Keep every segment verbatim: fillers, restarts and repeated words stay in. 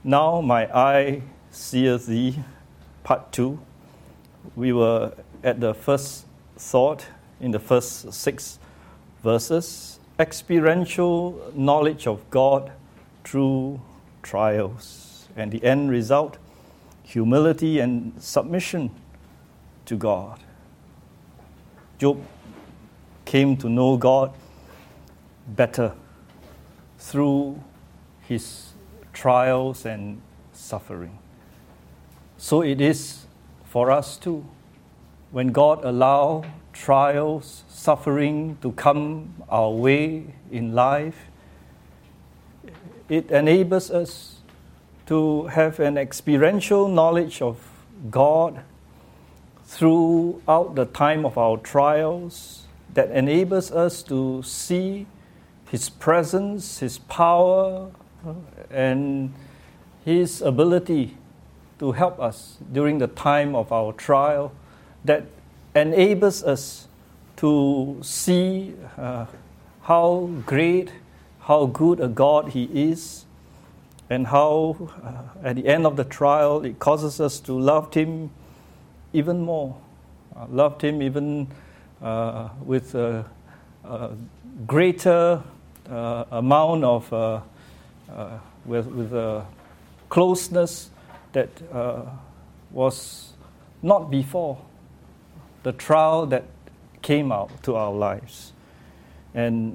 Now my eye seeth thee, part two. We were at the first thought in the first six verses, experiential knowledge of God through trials. And the end result, humility and submission to God. Job came to know God better through his trials and suffering. So it is for us too. When God allows trials, suffering to come our way in life, it enables us to have an experiential knowledge of God throughout the time of our trials that enables us to see His presence, His power, and His ability to help us during the time of our trial, that enables us to see uh, how great, how good a God He is, and how uh, at the end of the trial it causes us to love Him even more, uh, loved Him even uh, with a, a greater uh, amount of uh, uh, with, with a closeness that uh, was not before the trial that came out to our lives. And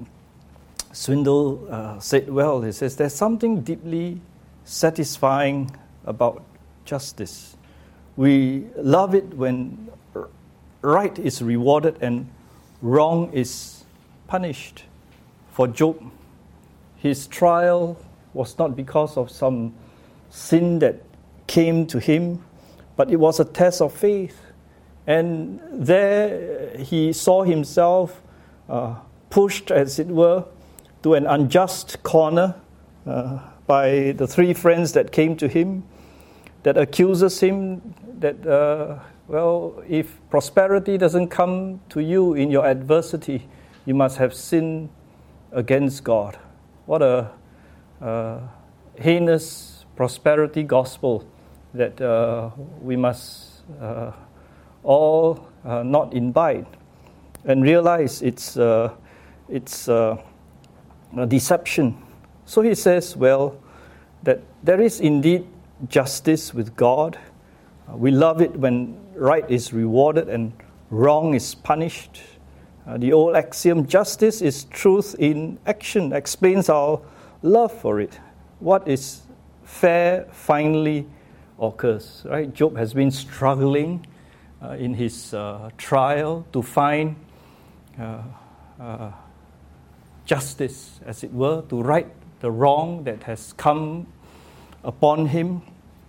Swindoll uh, said well, he says, there's something deeply satisfying about justice. We love it when right is rewarded and wrong is punished. For Job, his trial was not because of some sin that came to him, but it was a test of faith. And there he saw himself uh, pushed, as it were, to an unjust corner uh, by the three friends that came to him, that accuses him that, uh, well, if prosperity doesn't come to you in your adversity, you must have sinned against God. What a uh, heinous prosperity gospel that uh, we must uh, all uh, not invite and realize it's uh, it's uh, a deception. So he says, well, that there is indeed justice with God. Uh, we love it when right is rewarded and wrong is punished. Uh, the old axiom, justice is truth in action, explains our love for it. What is fair finally occurs, right? Job has been struggling uh, in his uh, trial to find uh, uh, justice, as it were, to right the wrong that has come upon him.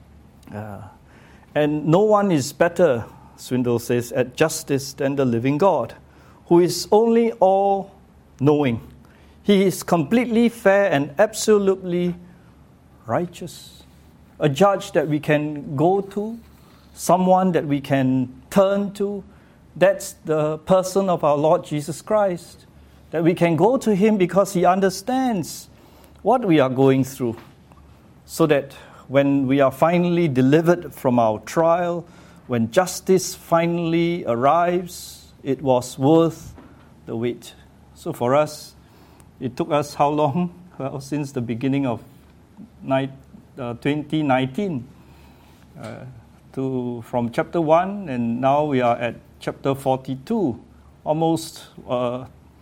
Uh, and no one is better, Swindoll says, at justice than the living God, who is only all-knowing. He is completely fair and absolutely righteous. A judge that we can go to, someone that we can turn to. That's the person of our Lord Jesus Christ. That we can go to Him because He understands what we are going through. So that when we are finally delivered from our trial, when justice finally arrives, it was worth the wait. So for us, it took us how long? Well, since the beginning of night, uh, twenty nineteen, uh, to from chapter one, and now we are at chapter forty-two, almost uh,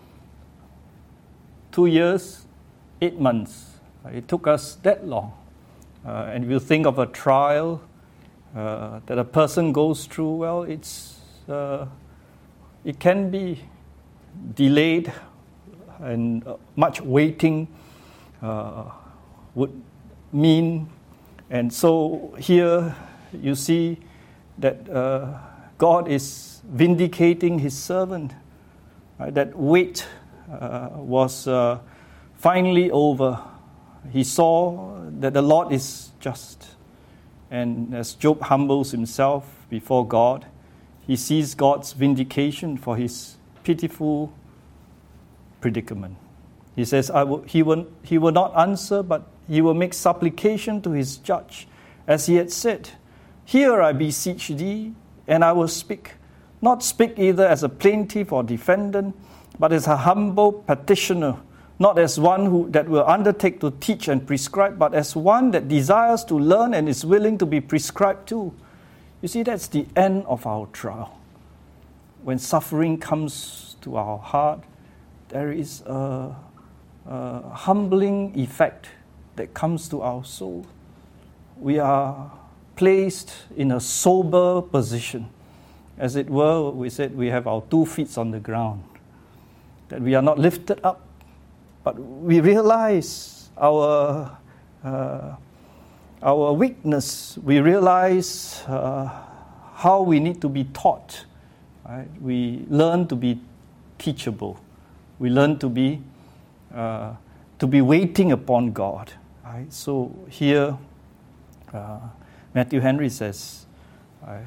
two years, eight months. It took us that long. Uh, and if you think of a trial uh, that a person goes through, well, it's uh, it can be delayed, and uh, much waiting uh, would mean. And so here you see that uh, God is vindicating His servant. Right? That wait uh, was uh, finally over. He saw that the Lord is just. And as Job humbles himself before God, he sees God's vindication for his pitiful predicament. He says, I will, he, will, he will not answer, but he will make supplication to his judge, as he had said, Hear, I beseech thee, and I will speak. Not speak either as a plaintiff or defendant, but as a humble petitioner, not as one who that will undertake to teach and prescribe, but as one that desires to learn and is willing to be prescribed to. You see, that's the end of our trial. When suffering comes to our heart, there is a, a humbling effect that comes to our soul. We are placed in a sober position. As it were, we said we have our two feet on the ground, that we are not lifted up, but we realize our uh, our weakness. We realize uh, how we need to be taught. Right? We learn to be teachable. We learn to be uh, to be waiting upon God. Right? So here, uh, Matthew Henry says, right,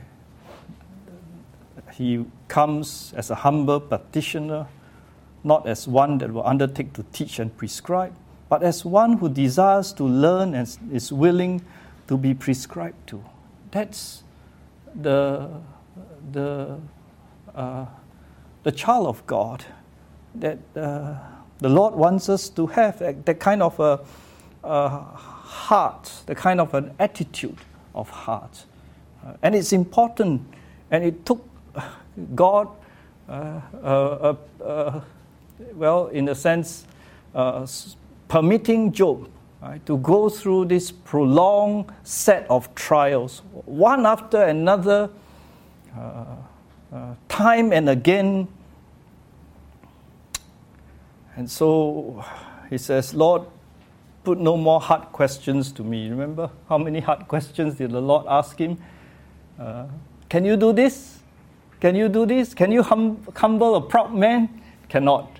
he comes as a humble petitioner, not as one that will undertake to teach and prescribe, but as one who desires to learn and is willing to be prescribed to. That's the the uh, the child of God that uh, the Lord wants us to have, that, that kind of a, a heart, the kind of an attitude of heart. Uh, and it's important, and it took God, uh, uh, uh, uh, well, in a sense, uh, permitting Job, right, to go through this prolonged set of trials, one after another, uh, uh, time and again. And so he says, Lord, put no more hard questions to me. Remember how many hard questions did the Lord ask him? Uh, can you do this? Can you do this? Can you hum- humble a proud man? Cannot.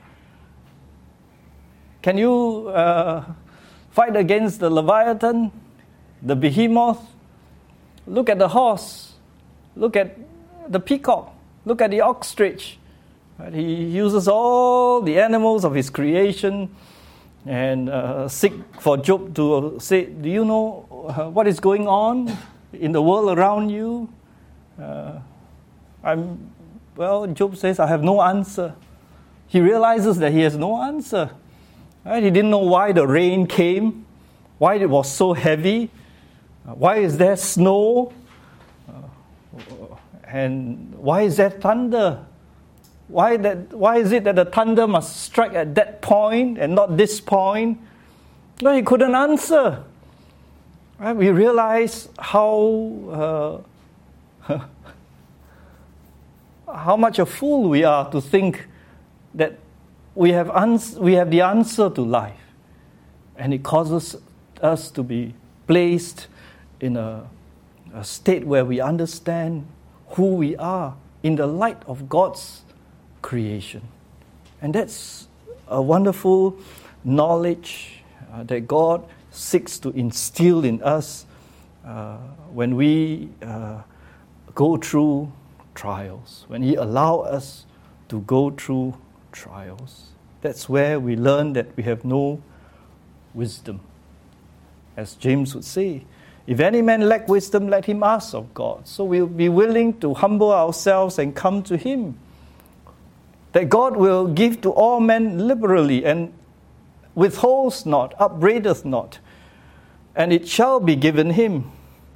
Can you uh, fight against the Leviathan, the behemoth? Look at the horse. Look at the peacock. Look at the ostrich. Right? He uses all the animals of his creation and uh, seek for Job to say, do you know uh, what is going on in the world around you? Uh, I'm, well, Job says, I have no answer. He realizes that he has no answer. Right? He didn't know why the rain came, why it was so heavy, uh, why is there snow, uh, and why is there thunder? Why that? Why is it that the thunder must strike at that point and not this point? No, he couldn't answer. Right? We realize how uh, how much a fool we are to think that we have ans- we have the answer to life, and it causes us to be placed in a, a state where we understand who we are in the light of God's creation. And that's a wonderful knowledge uh, that God seeks to instill in us uh, when we uh, go through trials, when He allows us to go through trials. That's where we learn that we have no wisdom. As James would say, if any man lack wisdom, let him ask of God. So we'll be willing to humble ourselves and come to Him. That God will give to all men liberally and withholds not, upbraideth not, and it shall be given him.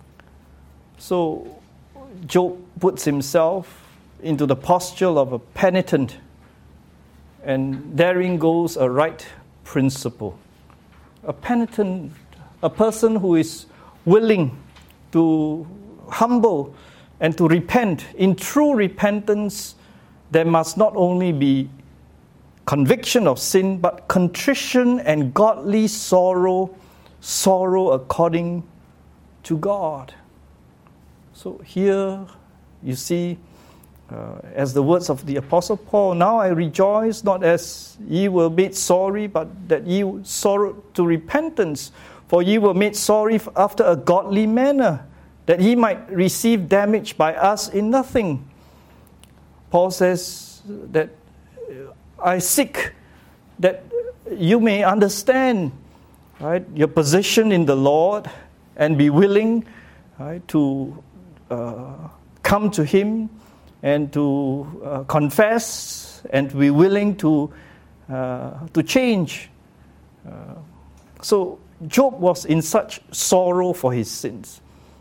So Job puts himself into the posture of a penitent, and therein goes a right principle. A penitent, a person who is willing to humble and to repent. In true repentance, there must not only be conviction of sin, but contrition and godly sorrow, sorrow according to God. So here you see, uh, as the words of the Apostle Paul, now I rejoice not as ye were made sorry, but that ye sorrowed to repentance. For ye were made sorry after a godly manner, that ye might receive damage by us in nothing. Paul says that I seek that you may understand right, your position in the Lord and be willing, right, to uh, come to Him and to uh, confess and to be willing to uh, to change. Uh, so Job was in such sorrow for his sins,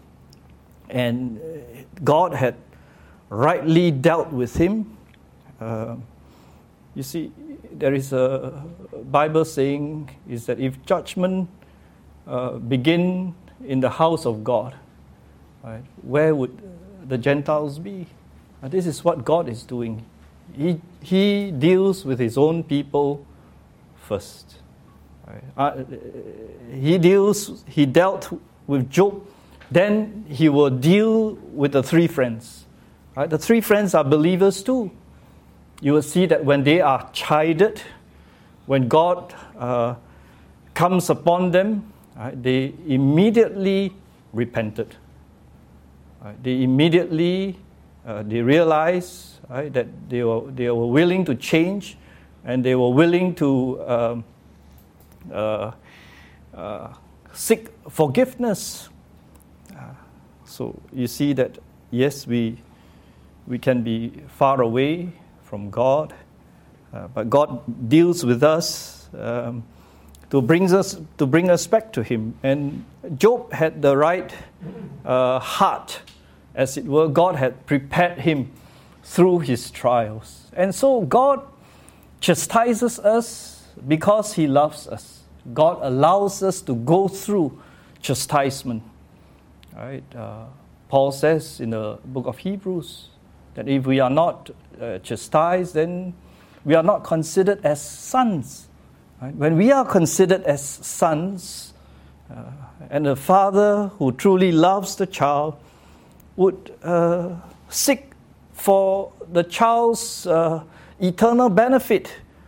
and God had rightly dealt with him. Uh, you see, there is a Bible saying is that if judgment uh, begin in the house of God, right, where would the Gentiles be? Uh, this is what God is doing. He He deals with His own people first. Right? Uh, he deals. He dealt with Job. Then He will deal with the three friends. Right? The three friends are believers too. You will see that when they are chided, when God uh, comes upon them, right, they immediately repented. Right? They immediately uh, they realized, right, that they were they were willing to change, and they were willing to um, uh, uh, seek forgiveness. Uh, so you see that yes, we we can be far away from God, uh, but God deals with us um, to bring us to bring us back to Him. And Job had the right uh, heart, as it were. God had prepared him through his trials, and so God chastises us because He loves us. God allows us to go through chastisement. Right? Uh, Paul says in the book of Hebrews that if we are not uh, chastised, then we are not considered as sons. Right? When we are considered as sons, uh, and a father who truly loves the child would uh, seek for the child's uh, eternal benefit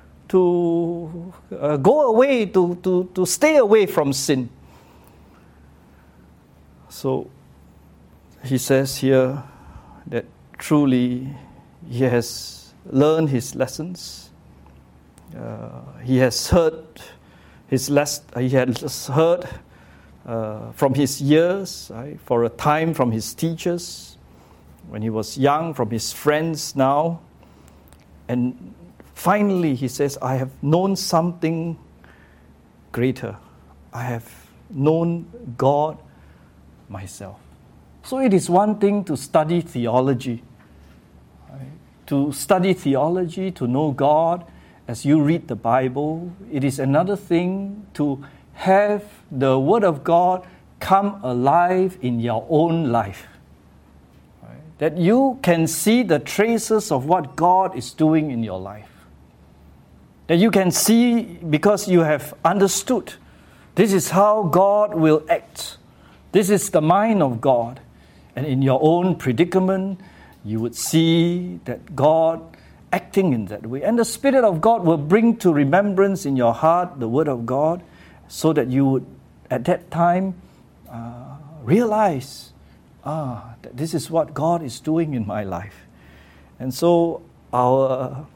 to uh, go away, to, to, to stay away from sin. So he says here that truly he has learned his lessons. Uh, he has heard his les- He has heard uh, from his years, right, for a time from his teachers, when he was young, from his friends now, and finally he says, "I have known something greater. I have known God myself." So it is one thing to study theology, right? To study theology, to know God as you read the Bible. It is another thing to have the Word of God come alive in your own life. Right? That you can see the traces of what God is doing in your life. That you can see because you have understood this is how God will act. This is the mind of God. And in your own predicament, you would see that God acting in that way. And the Spirit of God will bring to remembrance in your heart the Word of God, so that you would, at that time, uh, realize, ah, that this is what God is doing in my life. And so our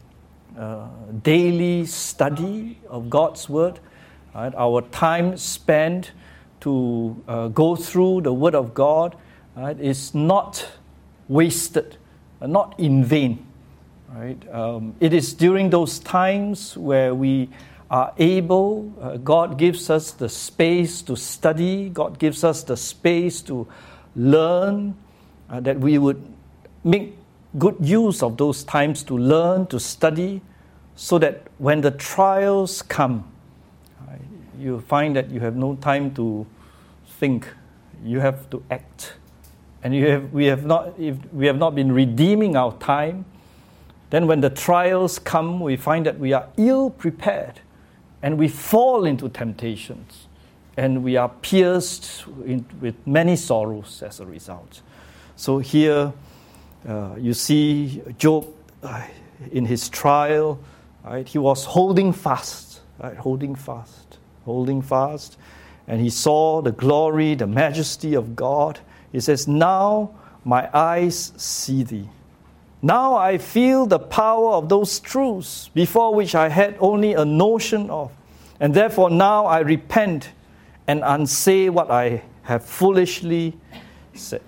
uh, daily study of God's Word, right, our time spent to uh, go through the Word of God, right, is not wasted, uh, not in vain. Right? Um, it is during those times where we are able, uh, God gives us the space to study, God gives us the space to learn, uh, that we would make good use of those times to learn, to study, so that when the trials come, right, you find that you have no time to think, you have to act. And you have, we have not, if we have not been redeeming our time, then when the trials come, we find that we are ill prepared, and we fall into temptations, and we are pierced in, with many sorrows as a result. So here uh, you see Job uh, in his trial, right? He was holding fast, right? Holding fast, holding fast, and he saw the glory, the majesty of God. He says, "Now my eyes see thee. Now I feel the power of those truths before which I had only a notion of. And therefore now I repent and unsay what I have foolishly said.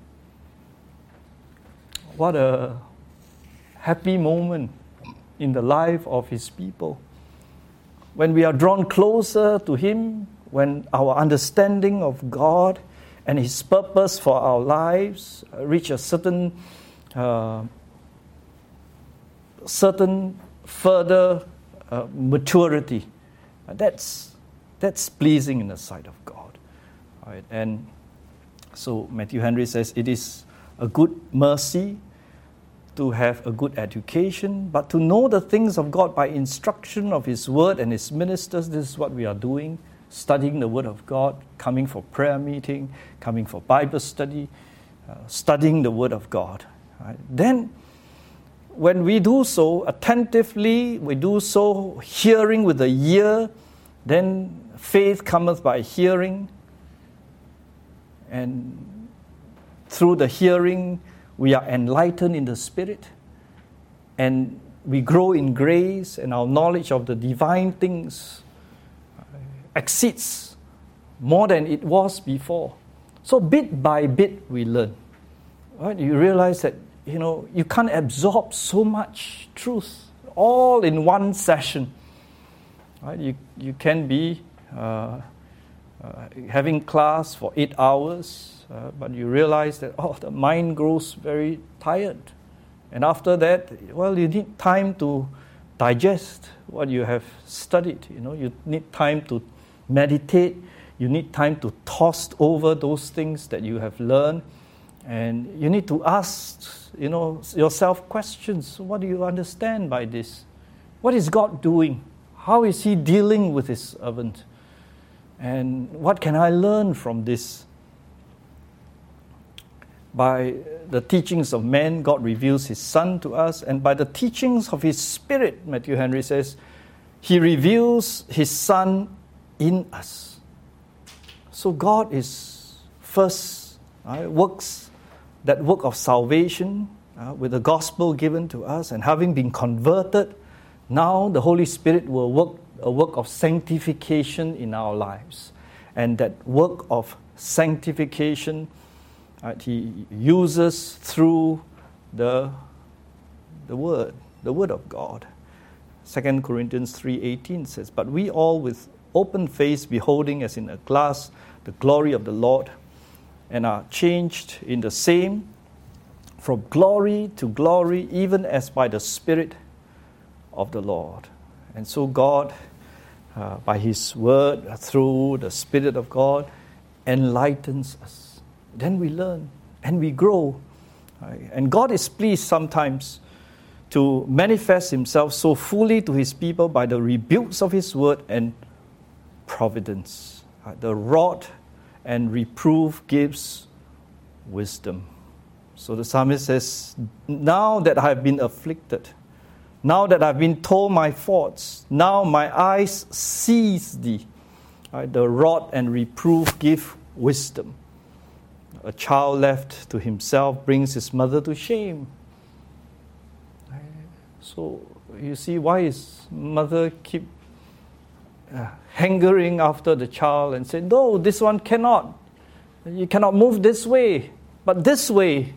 What a happy moment in the life of his people. When we are drawn closer to him, when our understanding of God and his purpose for our lives reach a certain uh, certain further uh, maturity, that's that's pleasing in the sight of God. All right? And so Matthew Henry says it is a good mercy to have a good education, but to know the things of God by instruction of his word and his ministers. This is what we are doing, studying the word of God, coming for prayer meeting, coming for Bible study, uh, studying the word of God. Right? Then when we do so attentively, we do so hearing with the ear, then faith cometh by hearing, and through the hearing we are enlightened in the Spirit, and we grow in grace, and our knowledge of the divine things exceeds more than it was before. So bit by bit we learn. Right? You realize that you know you can't absorb so much truth all in one session. Right? You you can be uh, uh, having class for eight hours. Uh, but you realize that, oh, the mind grows very tired. And after that, well, you need time to digest what you have studied. You know, you need time to meditate. You need time to toss over those things that you have learned. And you need to ask, you know, yourself questions. What do you understand by this? What is God doing? How is he dealing with his servant? And what can I learn from this? By the teachings of men, God reveals his Son to us. And by the teachings of his Spirit, Matthew Henry says, he reveals his Son in us. So God is first, uh, works that work of salvation uh, with the gospel given to us. And having been converted, now the Holy Spirit will work a work of sanctification in our lives. And that work of sanctification Right, he uses through the, the word, the word of God. Second Corinthians three eighteen says, "But we all with open face beholding as in a glass the glory of the Lord, and are changed in the same from glory to glory, even as by the Spirit of the Lord." And so God, uh, by his word, through the Spirit of God, enlightens us. Then we learn and we grow. Right? And God is pleased sometimes to manifest himself so fully to his people by the rebukes of his word and providence. Right? The rod and reproof gives wisdom. So the psalmist says, now that I have been afflicted, now that I've been told my faults, now my eyes sees thee. Right? The rod and reproof give wisdom. A child left to himself brings his mother to shame. So you see, why his mother keep uh, hankering after the child and say, no, this one cannot. You cannot move this way, but this way.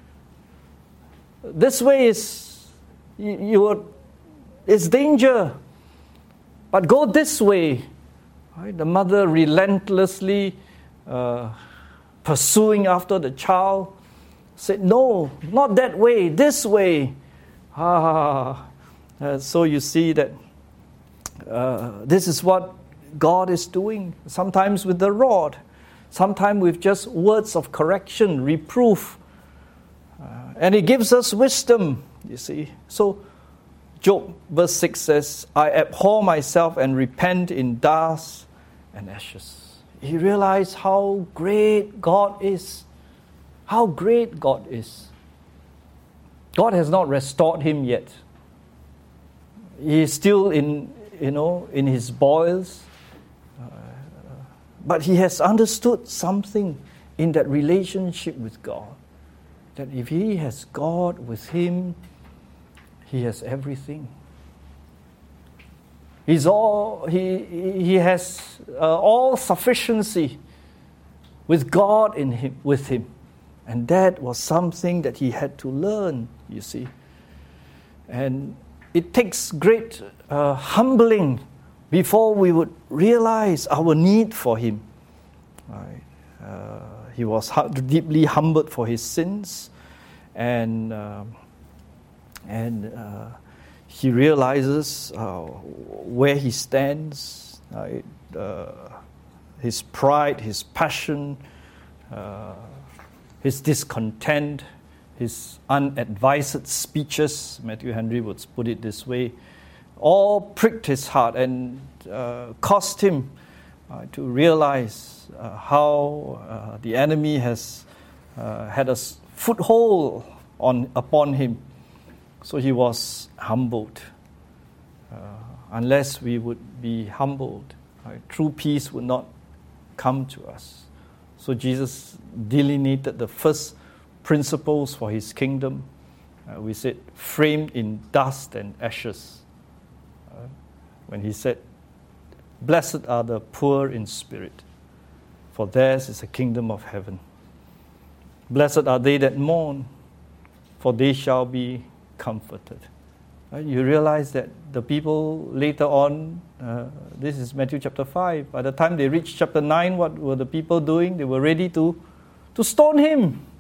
This way is you, you are, it's danger. But go this way. Right? The mother relentlessly uh, pursuing after the child, said, no, not that way, this way. Ah, uh, so you see that uh, this is what God is doing, sometimes with the rod, sometimes with just words of correction, reproof. Uh, and he gives us wisdom, you see. So Job verse six says, I abhor myself and repent in dust and ashes. He realized how great God is. How great God is. God has not restored him yet. He is still in, you know, in his boils. Uh, but he has understood something in that relationship with God. That if he has God with him, he has everything. He's all, he, he has uh, all sufficiency with God in him, with him. And that was something that he had to learn, you see. And it takes great uh, humbling before we would realize our need for him. Right? Uh, he was deeply humbled for his sins, and uh, and uh, he realizes uh, where he stands, right? uh, his pride, his passion, uh, his discontent, his unadvised speeches, Matthew Henry would put it this way, all pricked his heart and uh, caused him uh, to realize uh, how uh, the enemy has uh, had a foothold on upon him. So he was humbled. Uh, unless we would be humbled, right, true peace would not come to us. So Jesus delineated the first principles for his kingdom. Uh, we said, framed in dust and ashes. Uh, when he said, blessed are the poor in spirit, for theirs is the kingdom of heaven. Blessed are they that mourn, for they shall be comforted. Right? You realize that the people later on, uh, this is Matthew chapter five, by the time they reached chapter nine, what were the people doing? They were ready to, to stone him.